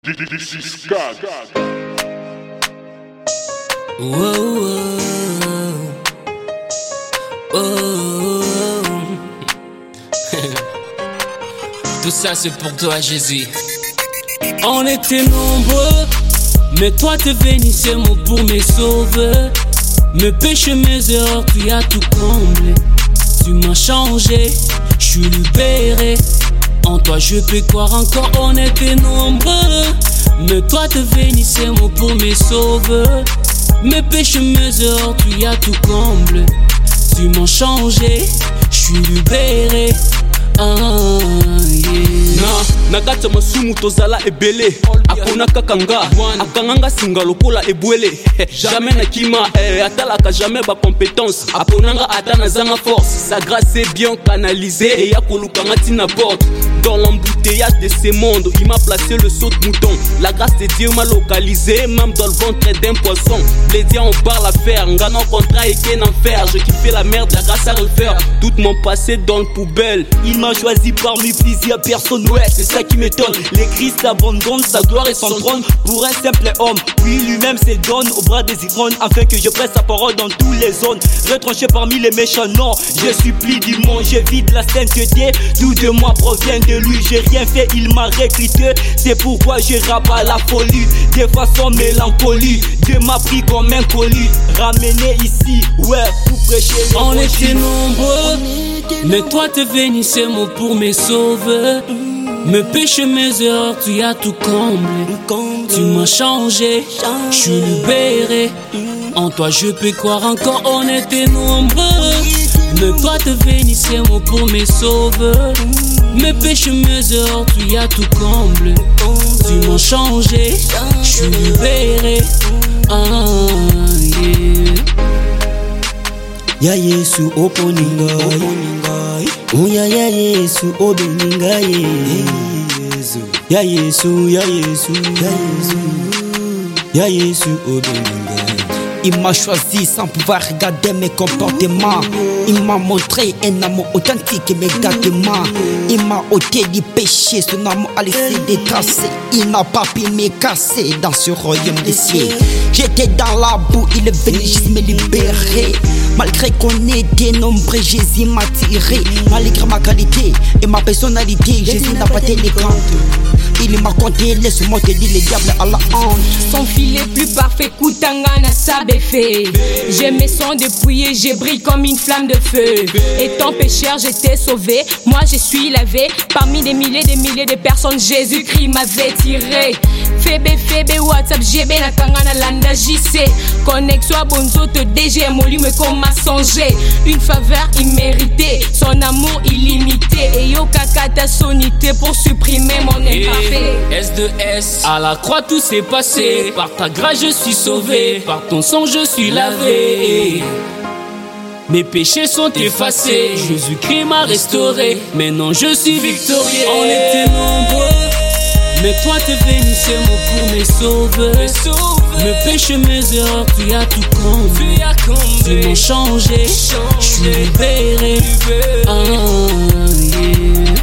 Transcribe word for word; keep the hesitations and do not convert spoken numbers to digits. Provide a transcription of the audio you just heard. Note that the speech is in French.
This is God. Whoa, whoa, whoa. Tout ça c'est pour toi Jésus. On était nombreux, mais toi t'es venu seulement pour me sauver. Mes péchés, mes erreurs, tu as tout comblé. Tu m'as changé, je suis libéré. En toi je peux croire encore, on était nombreux. Mais toi t'es venu seulement pour me sauver. Mes péchés, mes erreurs, tu as tout comblé. Tu m'as changé, je suis libéré. Ah, yeah. Na nagata masumu tozala ebele akona kakanga akanganga singa lokola ebwele jamais na kima eh, atalaka jamais ba compétence aponanga atana zanga force sa grâce est bien canalisée et ya kolukanga tina porte dans l'embouteillage de ce monde il m'a placé le saut de mouton la grâce de Dieu m'a localisé même dans le ventre d'un poisson les dieux on parle à faire ngana contrat et qu'en enfer je kiffe la merde la grâce à refaire tout mon passé dans le poubelle il m'a choisi parmi plusieurs personnes ouais c'est ça qui m'étonne. Les Christ abandonnent sa gloire et son trône pour un simple homme. Oui, lui-même se donne au bras des ivrogne afin que je presse sa parole dans toutes les zones. Retranché parmi les méchants, non, je supplie du monde, je vide la sainteté. Tout de moi provient de lui, j'ai rien fait, il m'a recruté. C'est pourquoi je rappe à la folie, de façon mélancolie. Dieu m'a pris comme un colis, ramené ici, ouais, pour prêcher les on était nombreux, mais toi t'es venu seulement pour me sauver. Mes péchés, mes erreurs, tu as tout comblé. Tu m'as changé, je suis libéré. En toi je peux croire encore, on était nombreux. Mais toi t'es venu seulement pour me sauver. Mes péchés, mes erreurs, tu as tout comblé. Tu m'as changé, je suis libéré. Ah, yeah. Ya Yesu oponinga, ya ya Yesu obeninga Yesu. Ya Yesu, ya Yesu, ya Yesu, ya Yesu obeninga. Il m'a choisi sans pouvoir regarder mes comportements. Il m'a montré un amour authentique et mégatement. Il m'a ôté du péché, son amour a laissé des traces. Il n'a pas pu me casser dans ce royaume des cieux. J'étais dans la boue, il est venu juste me libérer. Malgré qu'on était nombreux, Jésus m'a tiré. Malgré ma qualité et ma personnalité, Jésus n'a pas tenu compte. Il m'a compté, laisse-moi te dire, les diables à la honte. Son filet plus parfait, Koutangana Sabefé. J'ai mes sons dépouillés, j'ai brille comme une flamme de feu. Étant pécheur, j'étais sauvé, moi je suis lavé. Parmi des milliers, des milliers de personnes, Jésus-Christ m'avait tiré. Febe, Febe, WhatsApp, G B, Nakangana, Landa, J C. Connexion à Bonzo, te D G, Molu, me comme m'a songé. Une faveur imméritée, son amour illimité. Et yo, kakata sonité pour supprimer mon imparfait. S deux S, à la croix tout s'est passé. Par ta grâce je suis sauvé, par ton sang je suis lavé. Mes péchés sont effacés, Jésus-Christ m'a restauré. Maintenant je suis victorieux. On était nombreux, mais toi t'es venu seulement pour me sauver. Mes péchés, mes erreurs, tu as tout comblé. Tu m'as changé, je suis libéré. Ah, yeah.